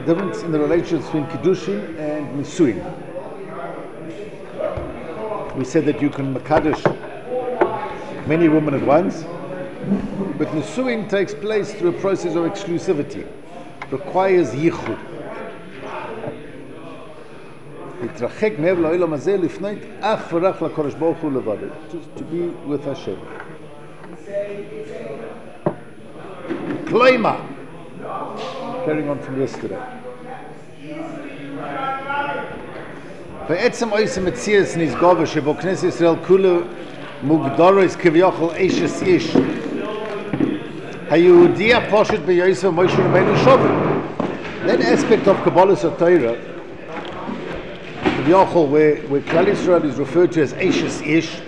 difference in the relationship between Kiddushin and Nisuin. We said that you can Makadish many women at once, but Nisuin takes place through a process of exclusivity. It requires Yichud. Just to be with Hashem. Kloima. Carrying on from yesterday. בעצם אויסם מציאס נסגובה שבו כנסת ישראל כולו מוגדרוס כביכול אישס איש. היהודי הפושט ביוסף מוישה רבינו שובל. That aspect of Kabbalah Torah, כביכול, where Klal Yisrael is referred to as Eishes Ish,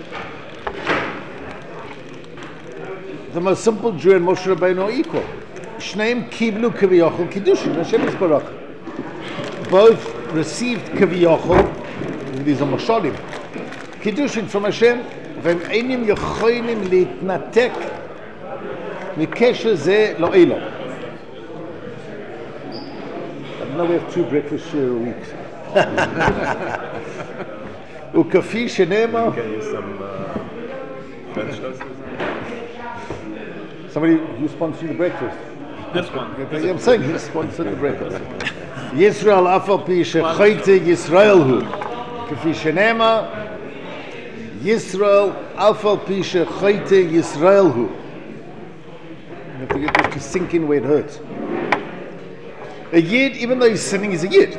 the most simple Jew and Moshe Rabbeinu are equal. Shneim kiblu kaviyachol kiddushin. Hashem is barach. Both received kaviyachol. These are mashalim. Kiddushin from Hashem. V'em einim yochoinim litnatek mikesher ze lo'elam. I know we have 2 breakfast share a week. Ukafi shenema. Can you some French toast? Somebody who's sponsoring the breakfast. This one. I'm saying he's sponsoring the breakfast. Yisrael afal pi shechoyte Yisrael hu. Kafi shenema. Yisrael afal pi shechoyte Yisrael hu. You have to get this to sink in where it hurts. A Yid, even though he's sinning, is a Yid.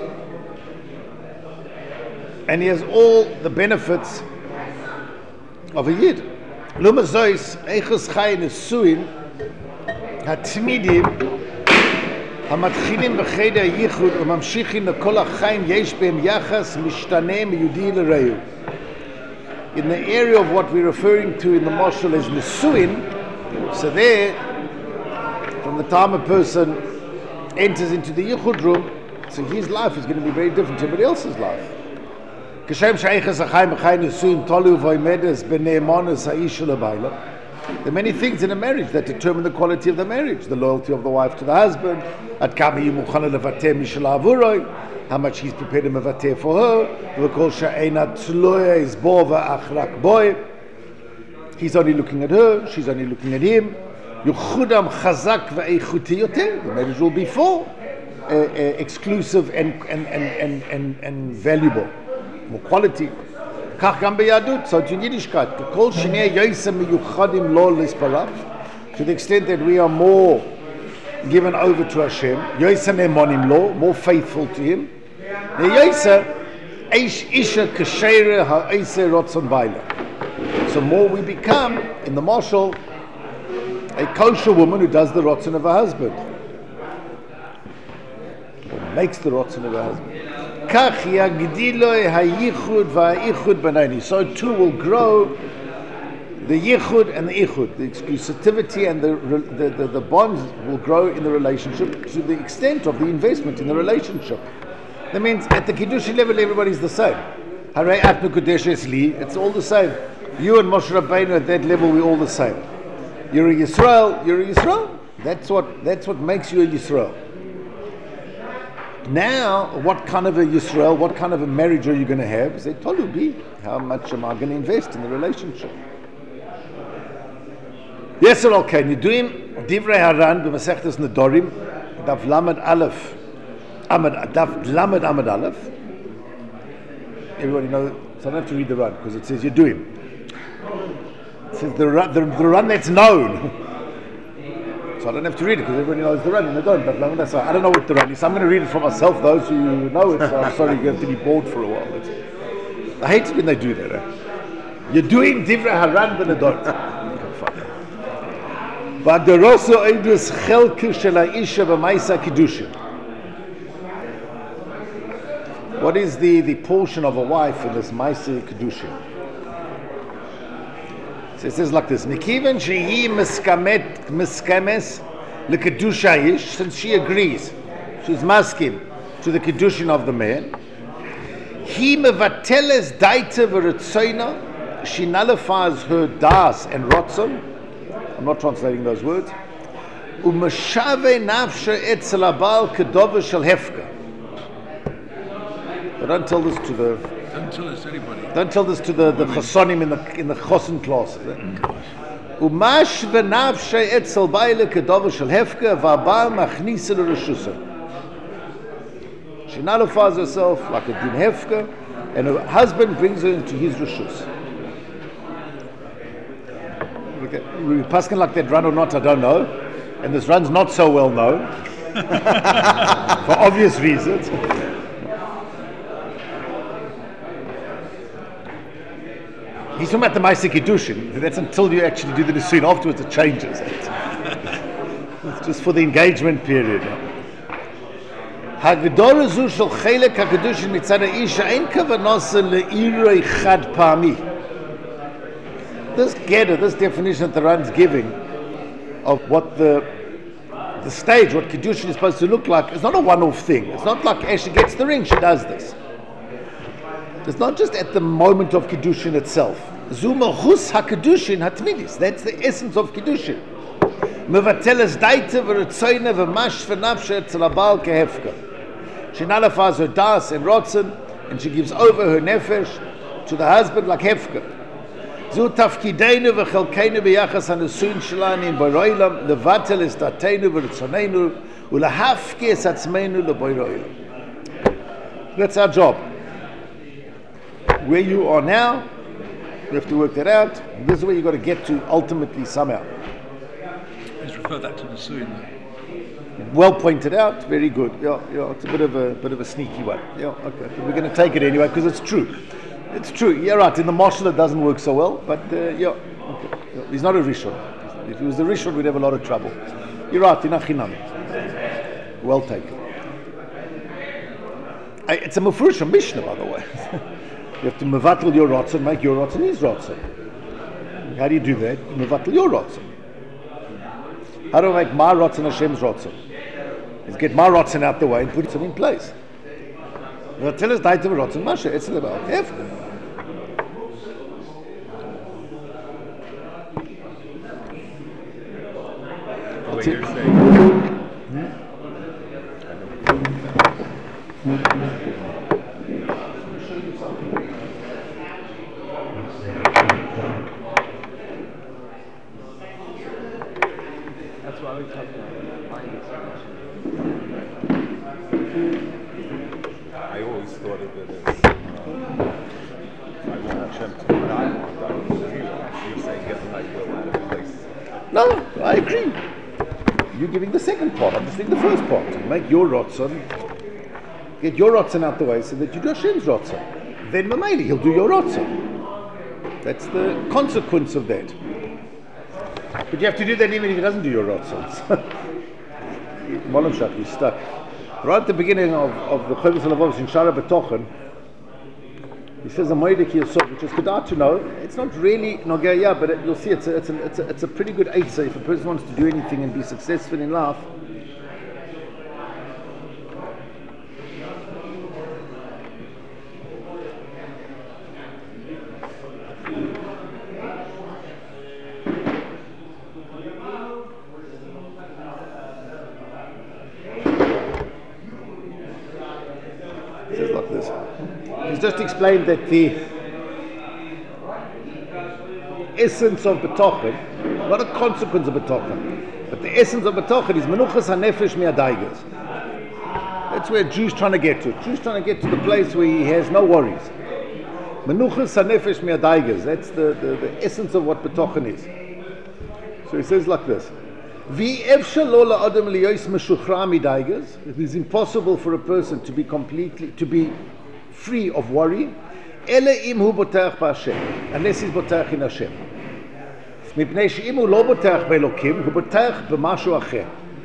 And he has all the benefits of a Yid. Luma zois, eichus chai nesuin, התמידים המתחילים בחדר הייחוד וממשיכים לכל החיים יש בהם יחס משתנה מיהודי לרעהו. In the area of what we're referring to in the Mashal as Nisuin, so there, from the time a person enters into the Yichud room, so his life is going to be very different to everybody else's life. כשם שהיחס החיים בחי נשואים תלוי ועומדס בנאמנוס האיש ולבעלה. There are many things in a marriage that determine the quality of the marriage. The loyalty of the wife to the husband, עד כמה היא מוכנה לוותר משלה עבורוי, how much he's prepared to מוותר for her, וכל שאינה תלויה is בו ואך רק בוי. He's only looking at her, she's only looking at him. ייחודם חזק ואיכותי יותר. The marriage will be full, exclusive and valuable. More quality. כך גם ביהדות, so in Yiddishkeit, כל שני יויסם מיוחדים לא לספריו, to the extent that we are more given over to Hashem, יויסם אמונים לו, more faithful to him, יויסם איש אישה כשרה האיסה רצון ביילה. So more we become, in the marshal, a kosher woman who does the rotzen of her husband, or makes the rotzen of her husband. So too will grow the yichud and the ichud, the exclusivity and the bonds will grow in the relationship to the extent of the investment in the relationship. That means at the Kiddushi level everybody's the same. It's all the same. You and Moshe Rabbeinu at that level we're all the same. You're a Yisrael, you're a Yisrael. That's what makes you a Yisrael. Now, what kind of a Yisrael, what kind of a marriage are you going to have? Say, Tolubi, how much am I going to invest in the relationship? Yes, sir, okay. Niduim, Divrei Haran, b'Masechtas Nedorim, Daf Lamed Aleph, Daf Lamed Amud Aleph. Everybody knows, so I don't have to read the run, because it says Yeduim. It says the run that's known. So I don't have to read it because everybody knows the run and they don't. But I don't know what the run is. So I'm going to read it for myself. Those who know it, so I'm sorry you have to be bored for a while. I hate it when they do that. You're doing divrei haran benedot. V'adaroso eidus chelke shel ha'isha b'maisa kiddushin. What is the portion of a wife in this maisa kiddushin? So it says like this: Mikivan shehi miskames lekedusha ish. Since she agrees, she's maskim to the kiddushin of the man. He mevateles daita v'ritzoina. She nullifies her das and rotzon. I'm not translating those words. Umeshave nafshe etzel abal kedova shel hefka. But don't tell this to the. Don't tell us anybody. Don't tell this to the chasonim in the chosin classes. Umash v'nafshe etzel baile kedova shel hefka v'abal machnisa l'reshusa. She nullifies herself like a din hefka, and her husband brings her into his reshus. We paskin like that run or not, I don't know. And this run's not so well known for obvious reasons. He's talking about the Ma'aseh Kiddushin. That's until you actually do the Nisuin. Afterwards it changes. It's just for the engagement period. Hagdora zu shel chelek hakedushin mitzad ha'isha ein kavanasa le'iroi chad pa'ami. This Gedder, this definition that the Ran's giving of what the stage, what Kiddushin is supposed to look like, is not a one-off thing. It's not like as she gets the ring, she does this. It's not just at the moment of Kiddushin itself. Zuma chus ha-Kiddushin ha-tmidis. That's the essence of Kiddushin. Mevateles daite v'retzoyne v'mash v'nafshe etzel habal kehefka. She nullifies her das and rotzen, and she gives over her nefesh to the husband like hefka. Zu tafkideinu v'chelkeinu b'yachas hanesuin shelani in boiroilam levatel es dateinu v'retzoneinu ulahafki es atzmeinu leboiroilam. That's our job. Where you are now, you have to work that out. This is where you've got to get to ultimately somehow. Let's refer that to the Suin. Well pointed out, very good. Yeah, it's a bit of a sneaky one. Yeah, okay. But we're going to take it anyway because it's true. It's true. You're right. In the marshal it doesn't work so well, but okay. Yeah. He's not a Rishon. If he was a Rishon, we'd have a lot of trouble. You're right. Inachinam. Well taken. It's a Mefurish Mishnah, by the way. You have to mevatel your rotzen, make your rotzen his rotzen. How do you do that? You mevatel your rotzen. How do I make my rotzen Hashem's rotzen? Is get my rotzen out the way and put it in place. Tell us daite rotzen mashe. It's about hefka. What you're saying. I always thought of it as I want Hashem to what I want. You're saying get my will out of place. No, I agree. You're giving the second part. I'm just doing the first part. Make your rotzen, get your rotzen out the way so that you do Hashem's rotzen. Then Mameli, he'll do your rotzen. That's the consequence of that. But you have to do that even if he doesn't do your rotzons. Molam Shach, he's stuck. Right at the beginning of the Chavis Halavos in Shara B'tochen, he says a Moedik Yesod, which is Kedah to know. It's not really Nogaya, but you'll see it's a pretty good eitzah if a person wants to do anything and be successful in life. Just explained that the essence of betochen, not a consequence of betochen, but the essence of betochen is menuchas hanefesh mi'adaigas. That's where Jew's trying to get to. Jew's trying to get to the place where he has no worries. Menuchas hanefesh mi'adaigas. That's the essence of what betochen is. So he says like this: Vi efshar lo la'adam liyos meshuchra midaigas. It is impossible for a person to be free of worry, unless he's botach in Hashem. מפני שאם הוא לא בוטח באלוקים, הוא בוטח במשהו אחר.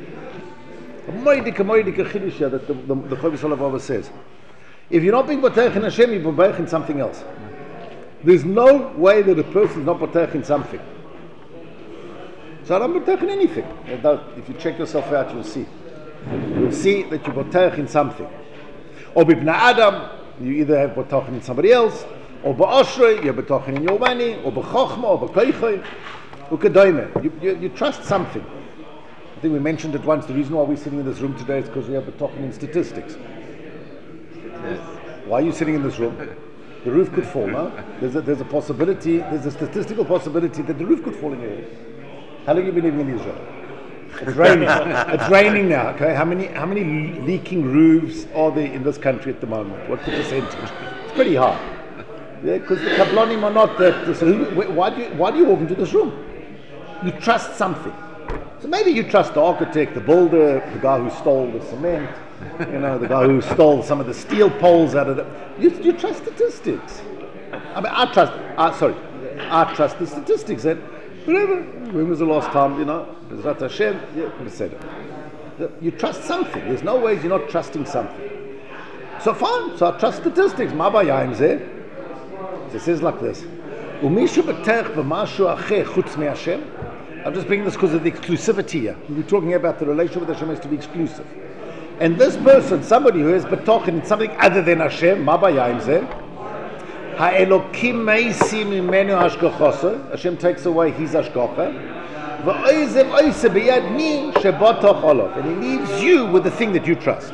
המוידיק החידוש that the Chavis Halavos says. If you're not being botach in Hashem, you're botach in something else. There's no way that a person is not botach in something. So I'm botach in anything. If you check yourself out, you'll see. You'll see that you're botach in something. Or b'bnei Adam, you either have botach in somebody else, or ba'ashrei, you have botach in your money, or b'chochma, or b'koichoi, or kedoime. You trust something. I think we mentioned it once. The reason why we're sitting in this room today is because we have B'tochen in statistics. Why are you sitting in this room? The roof could fall, no? There's a possibility, there's a statistical possibility that the roof could fall in your head. How long have you been living in Israel? It's raining. It's raining now, okay? How many leaking roofs are there in this country at the moment? What's the percentage? It's pretty high. Yeah, because the Kablonim are not that. So why do you walk into this room? You trust something. So maybe you trust the architect, the builder, the guy who stole the cement, the guy who stole some of the steel poles out of the... You trust statistics. I mean, I trust the statistics. And whatever, when was the last time, Bezrat Hashem, you trust something. There's no ways you're not trusting something. So fine, so I trust statistics. Ma b'yayim zeh. It says like this. Umishu b'terech b'mashu acher chutz me'Hashem. I'm just bringing this because of the exclusivity here. We're talking about the relationship with Hashem has to be exclusive. And this person, somebody who has betochen in something other than Hashem, ma b'yayim zeh, ha'elokim me'isi mimenu hashgachoso, Hashem takes away his hashgacha, v'oizev oise b'yad mi shebotoch olav, and he leaves you with the thing that you trust.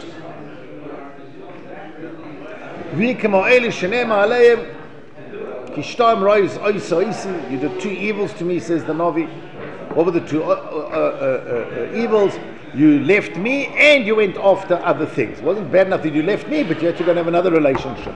V'kemo eli shenema aleim, kishtam rois oise oise, you did two evils to me, says the Navi. What were the two evils? You left me and you went after other things. It wasn't bad enough that you left me, but you had to go and have another relationship.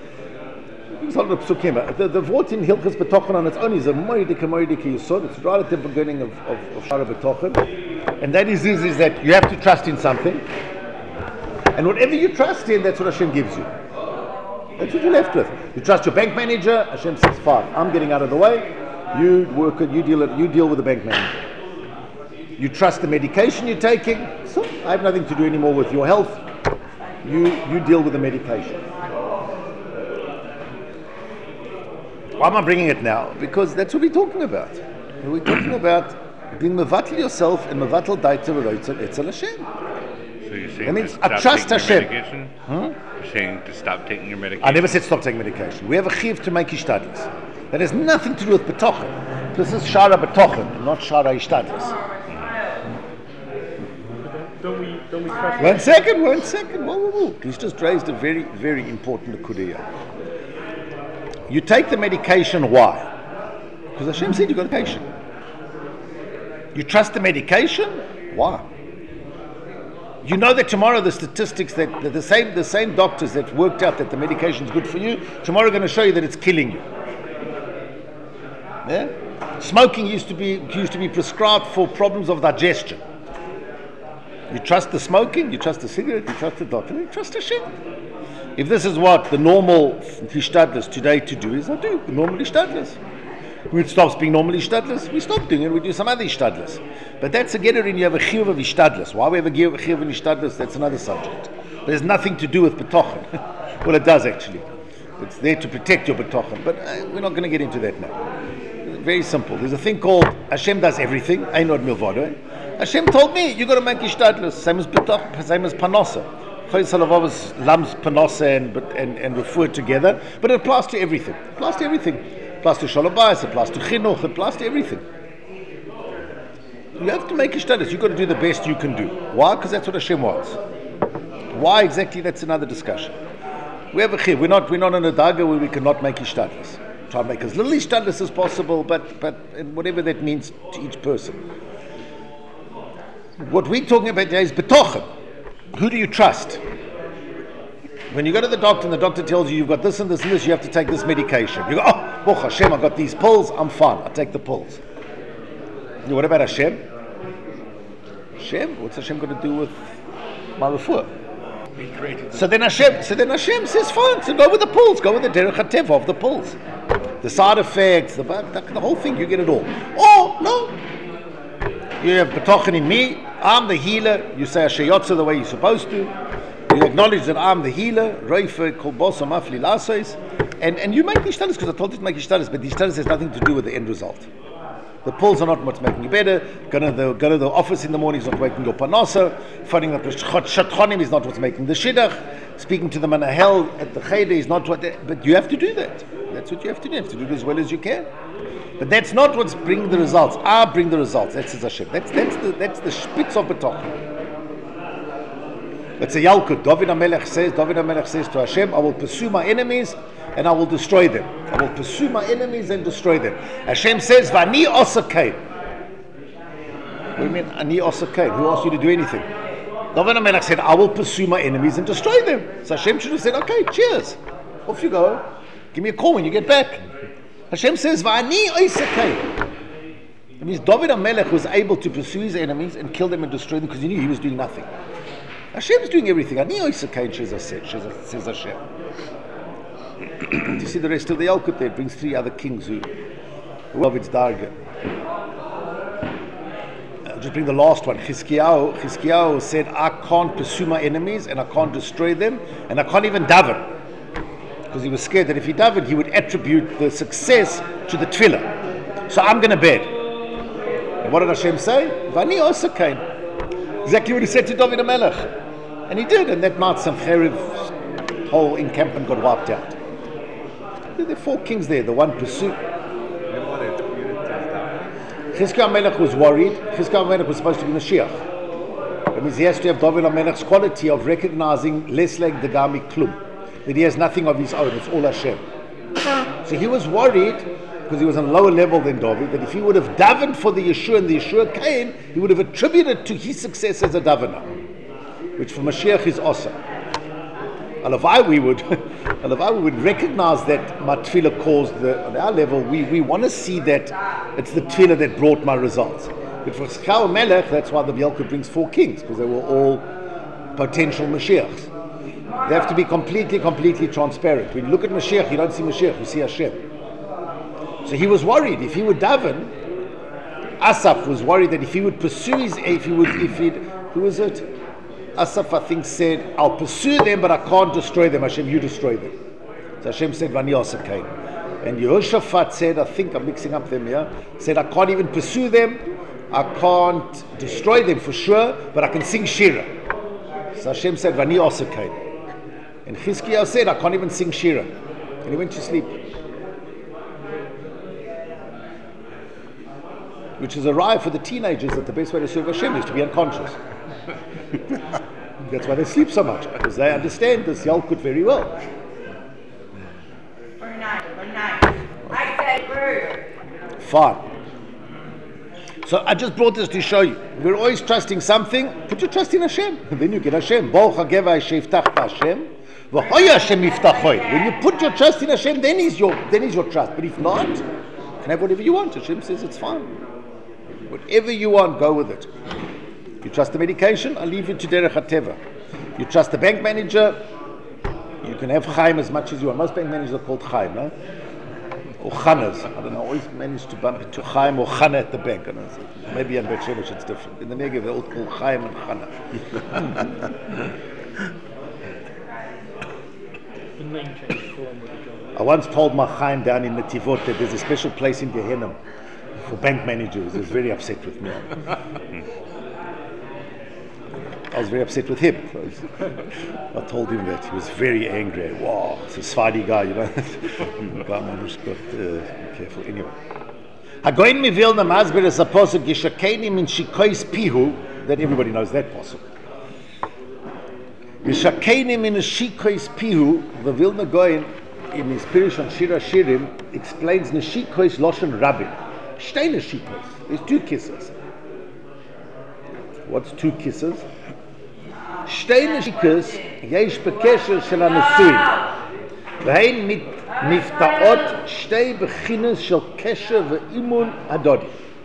The word in Hilchas B'tochen on its own is a moedike yisod. It's right at the beginning of Shara B'tochen. And that is that you have to trust in something. And whatever you trust in, that's what Hashem gives you. That's what you're left with. You trust your bank manager, Hashem says, fine, I'm getting out of the way. You work it, you deal with the bank manager. You trust the medication you're taking, so I have nothing to do anymore with your health. You deal with the medication. Why am I bringing it now? Because that's what we're talking about. We're talking about being mevatel yourself and mevatel daita v'roitzel etzel Hashem. So you're saying that means to I stop trust taking your Hashem. medication? You're saying to stop taking your medication? I never said stop taking medication. We have a chiv to make ishtadlis. That has nothing to do with betochen. This is shara betochen, not shara ishtadlis. Don't we trust? One second. Whoa. He's just raised a very, very important akudiya. You take the medication, why? Because Hashem said you got a patient. You trust the medication, why? You know that tomorrow the statistics that the same doctors that worked out that the medication is good for you, tomorrow are going to show you that it's killing you. Yeah? Smoking used to be prescribed for problems of digestion. You trust the smoking, you trust the cigarette, you trust the doctor, you trust Hashem. If this is what the normal hishtadlis today to do is, I do the normal hishtadlis. When it stops being normal hishtadlis, we stop doing it, we do some other hishtadlis. But that's a getter in you have a chiyuv of hishtadlis. Why we have a chiyuv of hishtadlis, that's another subject. But it has nothing to do with betochen. Well, it does actually. It's there to protect your betochen. But we're not going to get into that now. Very simple. There's a thing called Hashem does everything. Einod milvado. Hashem told me you got to make ishtadlus. Same as betochen, same as panosa. Chayes lams panosa and refer together, but it applies to everything. It applies to everything. It applies to shalom bayis. It applies to chinuch. It applies to everything. You have to make ishtadlus. You've got to do the best you can do. Why? Because that's what Hashem wants. Why exactly? That's another discussion. We have a chiv. We're not on a daga where we cannot make ishtadlus. Try to make as little ishtadlus as possible, but whatever that means to each person. What we're talking about today is betochen. Who do you trust? When you go to the doctor and the doctor tells you you've got this and this and this, you have to take this medication. You go, oh, Baruch Hashem, I've got these pills, I'm fine, I'll take the pills. What about Hashem? Hashem? What's Hashem going to do with my refuah? So then Hashem says, fine, so go with the pills, go with the derech hateva of the pills. The side effects, the whole thing, you get it all. Oh, no. You have betochen in me, I'm the healer, you say Hashayotza the way you're supposed to, you acknowledge that I'm the healer, Reife, Kolbosa, Mafli, Lasois, and you make these studies because I told you to make these studies, but these studies has nothing to do with the end result. The pills are not what's making you better. Go to the office in the morning is not making your panosa. Finding that the shatchonim is not what's making the shidduch. speaking to the manahel at the cheder is not what. But you have to do that. That's what you have to do. You have to do it as well as you can. But that's not what's bringing the results. Bring the results. That's his Hashem. That's the spitz of betochen. That's a Yalkut. David HaMelech says to Hashem, I will pursue my enemies and I will destroy them. I will pursue my enemies and destroy them. Hashem says, Vani Osakain. What do you mean, Ani Osakain? Who asked you to do anything? David HaMelech said, I will pursue my enemies and destroy them. So Hashem should have said, okay, cheers. Off you go. Give me a call when you get back. Hashem says, Vani Osakain. It means David HaMelech was able to pursue his enemies and kill them and destroy them because he knew he was doing nothing. Hashem's doing everything. Ani Osakain, says Hashem. Do you see the rest of the Yalkut there? It brings 3 other kings who of its darga. I'll just bring the last one. Chizkiyahu said, I can't pursue my enemies and I can't destroy them and I can't even daven. Because he was scared that if he davened, he would attribute the success to the tefillah. So I'm going to bed. And what did Hashem say? Vani Osakain. Exactly what he said to David HaMelech. And he did, and that night Sancheriv's whole encampment got wiped out. There are 4 kings there, the one pursued. Chizkiyahu HaMelech was worried. Chizkiyahu HaMelech was supposed to be Mashiach. That means he has to have David HaMelech's quality of recognizing Lesleg Degami Klum, that he has nothing of his own, it's all Hashem. So he was worried, because he was on a lower level than David, that if he would have davened for the Yeshua and the Yeshua came, he would have attributed to his success as a davener, which for Mashiach is awesome. Alavai we would recognize that my tefillah caused on our level, we want to see that it's the tefillah that brought my results. But for Chizkiyahu HaMelech, that's why the Yalkut brings 4 kings, because they were all potential Mashiachs. They have to be completely transparent. When you look at Mashiach, you don't see Mashiach, you see Hashem. So he was worried if he would daven. Asaph was worried that if he would pursue who was it? Asaph, I think, said, I'll pursue them, but I can't destroy them. Hashem, you destroy them. So Hashem said, Vani Osakain. And Yehoshaphat said, I think I'm mixing up them here, said, I can't even pursue them, I can't destroy them for sure, but I can sing Shira. So Hashem said, Vani Osakain. And Chizkiyahu said, I can't even sing Shira. And he went to sleep. Which is a raya for the teenagers that the best way to serve Hashem is to be unconscious. That's why they sleep so much, because they understand this Yalkut very well. Very nice. I said bird. Fine. So I just brought this to show you. We're always trusting something. Put your trust in Hashem. Then you get Hashem. When you put your trust in Hashem, then is your trust. But if not, you can have whatever you want. Hashem says it's fine. Whatever you want, go with it. You trust the medication, I'll leave you to Derech HaTeva. You trust the bank manager, you can have Chaim as much as you want. Most bank managers are called Chaim, no? Or Chanas. I don't know, I always manage to bump into Chaim or Chana at the bank. I don't know. Maybe in Bet Shemesh it's different. In the Negev they're all called Chaim and Chana. I once told my Chaim down in Netivot that there's a special place in Gehenna for bank managers. He was very upset with me. I was very upset with him. I told him that. He was very angry. Wow, it's a Sfadi guy, you know. Be careful. Anyway. Hagoin mi Vilna Masber is a posuk Yishakeni min shikois pihu. That everybody knows that posuk. Yishakeni min shikois pihu. The Vilna Goin in his Pirush on Shira Shirim explains neshikois loshen rabin. Shtei neshikois. There's 2 kisses. What's 2 kisses? שתי נשיקות יש בקשר של הנישואים והן נפתעות שתי בחינות של קשר ואימון הדדי.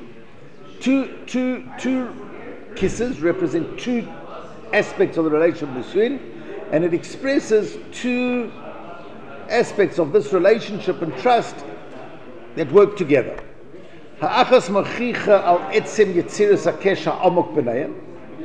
Two kisses represent 2 aspects of the relation of Nisuin, and it expresses 2 aspects of this relationship and trust that work together. האחס מוכיחה על עצם יצירת הקשר העמוק ביניהם.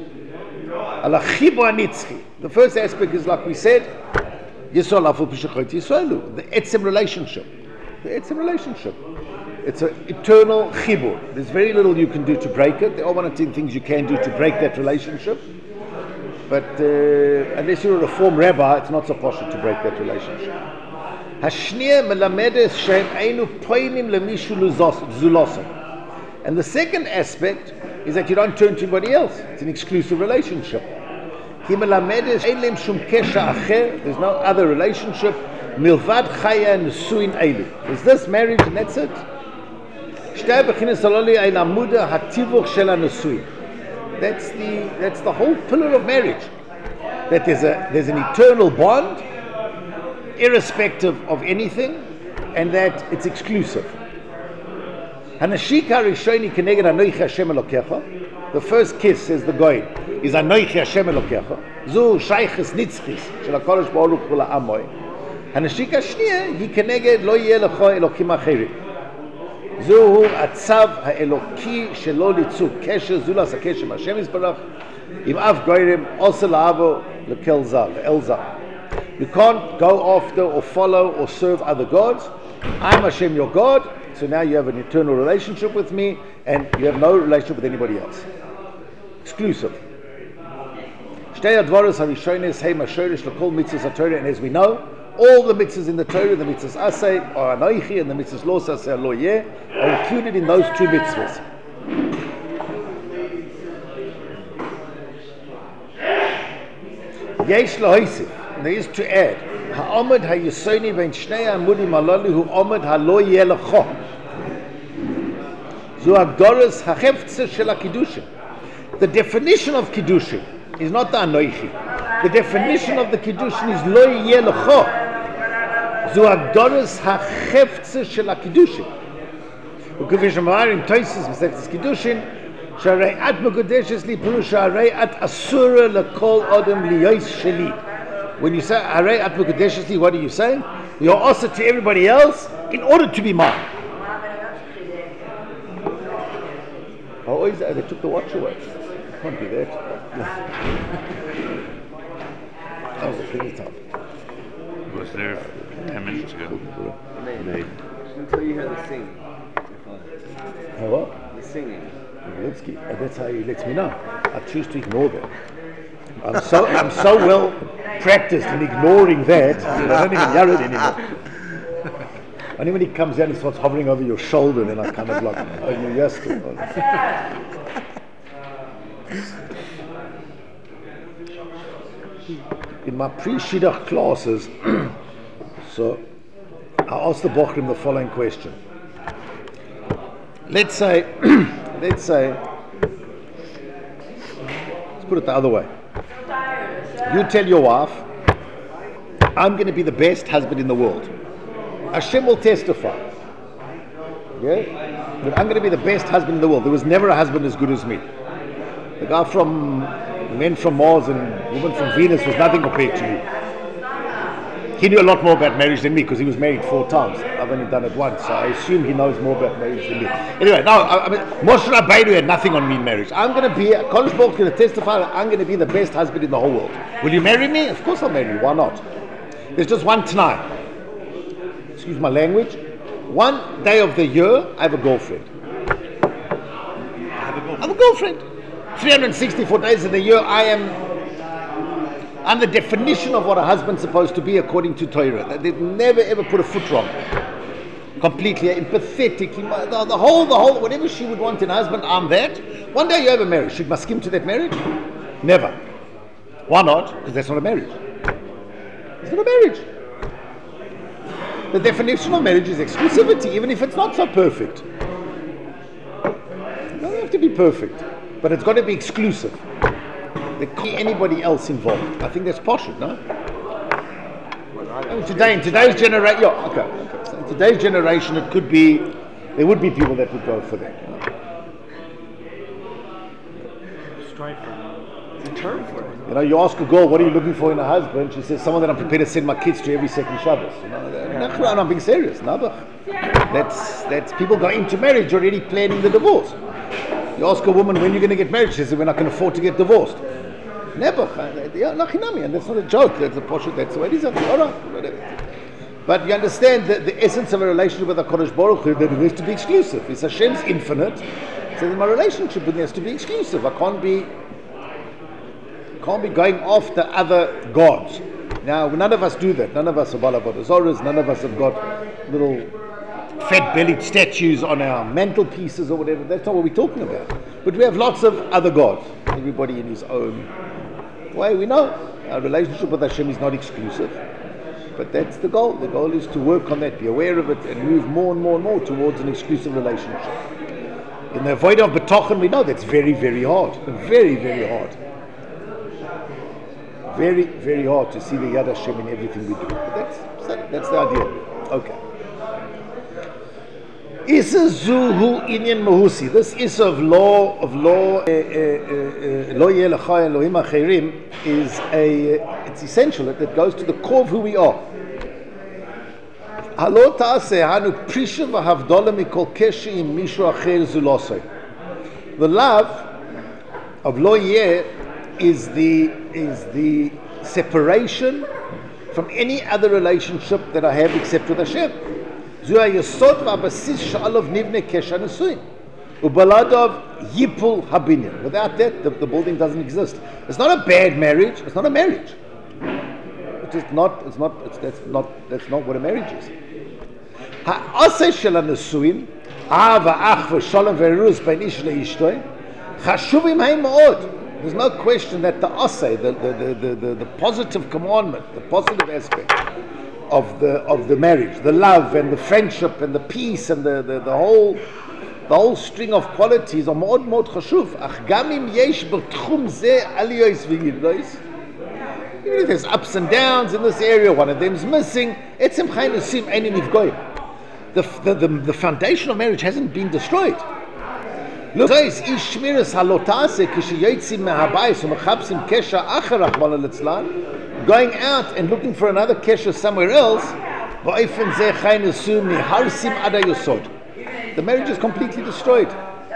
The first aspect is, like we said, the etzem relationship. The etzem relationship. It's an eternal chibur. There's very little you can do to break it. There are 1 or 2 things you can do to break that relationship. But unless you're a reform rabbi, it's not so possible to break that relationship. Hashnia melamedes shem einu poinim lemishu zulosam. And the second aspect is that you don't turn to anybody else. It's an exclusive relationship. There's no other relationship. Milvad chaya nesuin eilu. There's this marriage and that's it. That's the whole pillar of marriage. That there's an eternal bond, irrespective of anything, and that it's exclusive. The first kiss, says the Goy, is Anoichi Hashem Elokecha. Zu shayches nitzchis shel HaKadosh Baruch Hu la'amoy. Hanashika shniya hi keneged lo yeh lecho elokim acherim. Zuhu atzav ha'eloki shelo litzu kesher zulas ha'kesher Hashem Yisbarach im av goyrim osa la'avo lekel zar, le'el zar. You can't go after or follow or serve other gods. I'm Hashem your God, so now you have an eternal relationship with me and you have no relationship with anybody else. Exclusive. And as we know, all the mitzvahs in the Torah, the mitzvahs asay or anoichi and the mitzvahs lo asay lo yeh, are included in those two mitzvahs. Yesh lahoisif, there is to add, ha'omad ha'yisoni ben shnei amudim alali hu omad ha'lo yeh lecho. Zu ha'gdoras ha'cheftzeh shel ha'kiddushin. The definition of kiddushin is not the anoichi. The definition of the kiddushin is lo yeh lecho. Zu ha'gdoras ha'cheftzeh shel ha'kiddushin. וכפי שאמר עם תויסס מסכת קידושין שהרי את מקודשת לי פירוש שהרי את אסורה לכל אדם להיות שלי. When you say הרי את מקודשת לי, what are you saying? You're also to everybody else in order to be mine. They took the watch away. Can't be that. That was a plenty time. Was there 10 minutes ago? Until you hear the singing. What? The singing. That's how he lets me know. I choose to ignore that. I'm so well practiced in ignoring that I don't even hear it anymore. Only when he comes down and starts hovering over your shoulder, then I kind of like, oh, you're yes. In my pre-shidduch classes, so I asked the Bochrim the following question. Let's say, let's put it the other way. You tell your wife, I'm going to be the best husband in the world. Hashem will testify. Yeah? That I'm going to be the best husband in the world. There was never a husband as good as me. The guy from men from Mars and woman from Venus was nothing compared to you. He knew a lot more about marriage than me because he was married 4 times. I've only done it once, so I assume he knows more about marriage than me. Anyway, Moshe Rabbeinu had nothing on me in marriage. I'm going to be, Kodesh Baruch is going to testify that I'm going to be the best husband in the whole world. Will you marry me? Of course I'll marry you. Why not? There's just one tonight. Excuse my language. One day of the year, I have a girlfriend. I have a girlfriend. 364 days of the year, I'm the definition of what a husband's supposed to be according to Torah. They've never ever put a foot wrong. Completely empathetic. The whole, whatever she would want in a husband, I'm that. One day you have a marriage. Should maskim to that marriage? Never. Why not? Because that's not a marriage. It's not a marriage. The definition of marriage is exclusivity, even if it's not so perfect. It doesn't have to be perfect, but it's got to be exclusive. There can't be anybody else involved. I think that's posh, no? In today's generation, So in today's generation, it could be, there would be people that would go for that. Strive for it. It's a term for it. You know, you ask a girl, what are you looking for in a husband? She says, someone that I'm prepared to send my kids to every second Shabbos. You know, I'm being serious. That's people go into marriage already planning the divorce. You ask a woman, when you're going to get married? She says, when I can afford to get divorced. Never. And that's not a joke. That's a posh. That's the way it is. All right. But you understand that the essence of a relationship with HaKadosh Baruch Hu, that it has to be exclusive. It's Hashem's infinite. So my relationship with him has to be exclusive. I can't can't be going after other gods. Now, none of us do that. None of us are Balavodazoras. None of us have got little fat-bellied statues on our mantelpieces or whatever. That's not what we're talking about. But we have lots of other gods. Everybody in his own way. We know our relationship with Hashem is not exclusive. But that's the goal. The goal is to work on that, be aware of it, and move more and more and more towards an exclusive relationship. In the avoid of B'tochen, we know that's very, very hard. Very, very hard. Very, very hard to see the Yad Hashem in everything we do. But that's the idea. Okay. Issa Zuhu Inyan Mahusi. This Issa of law, Lo Yeh Lecha Elohim Acherim, is it's essential. It goes to the core of who we are. Halo Ta'aseh Hanu Prisha V'Havdola Mikol Keshi Im Mishu Acher Zulosei. The love of Lo Yeh is the separation from any other relationship that I have except with Hashem. Zu hayesod v'abasis she'alav nivnei kesh hanesuin ubaladov yipul habinyan. Without that, the building doesn't exist. It's not a bad marriage. It's not a marriage. That's not what a marriage is. Ha'aseh shel hanesuin ahava ach v'shalom v'erus bein ish le'ishtoi chashuvim haim ma'od. There's no question that the asay, the positive commandment, the positive aspect of the marriage, the love and the friendship and the peace and the whole string of qualities are מאוד מאוד חשוב. אך גם אם יש בתחום זה עליות וירידות, even if there's ups and downs in this area, one of them's missing, עצם חיים נשים אין נפגעים. The foundation of marriage hasn't been destroyed. Look, איש שמירס הלוטאסה כשיוצאים מהבית ומחפשים קשר אחר רחמנא ליצלן, going out and looking for another kesher somewhere else, באופן זה חיים נשים נהרסים עד היסוד. The marriage is completely destroyed.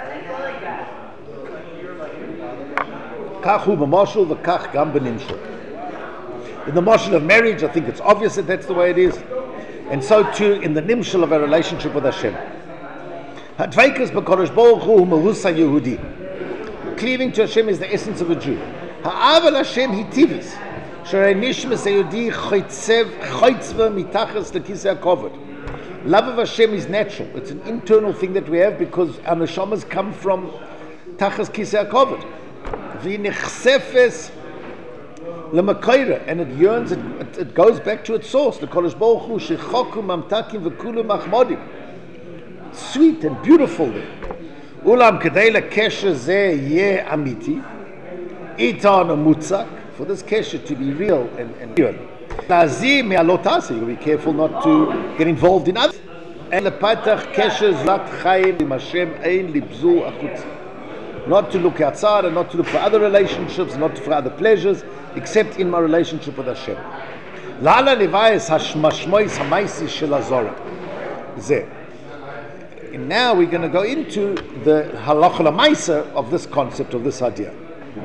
כך הוא במשל וכך גם בנמשל. In the mashal of marriage, I think it's obvious that that's the way it is, and so too in the nimshal of our relationship with Hashem. Hadveikus b'kodesh baruch hu mahus ha-Yehudi. Cleaving to Hashem is the essence of a Jew. Ha'aval Hashem hitivis, sherei nishmas ha-Yehudi choitzva mitachas lekisei ha-kovod. Love of Hashem is natural. It's an internal thing that we have because our neshamas come from tachas kisei ha-kovod. V'nichsefes l'makoira, and it yearns, it goes back to its source. The kodesh baruch hu shechoku mamtakim v'kulu machmodim. Sweet and beautiful there. Ulam kedei lekesher zeh yeh amiti, itan mutzak, for this kesher to be real and real. Lazim me'alotasi, you be careful not to get involved in others. And lepatach kesher zlat chayim im Hashem ein libzu achutz. Not to look outside and not to look for other relationships, not for other pleasures, except in my relationship with Hashem. La'ala levayis hashmashmois hamaisi shel hazorah. Zeh. And now we're going to go into the halacha l'maisa of this concept, of this idea.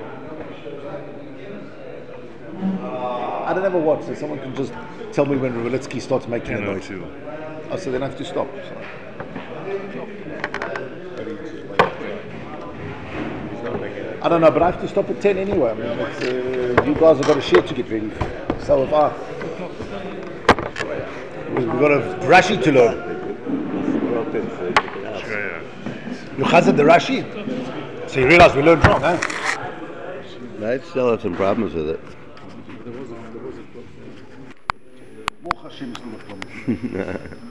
I don't ever watch this. Someone can just tell me when Revelitzky starts making a noise. Oh, so then I have to stop. I don't know, but I have to stop at 10 anyway. I mean, you guys have got a share to get ready for. So have I. We've got a Rashi to learn. You chazed the Rashi? So you realize we learned wrong, huh? I still have some problems with it. More Hashem is not a problem.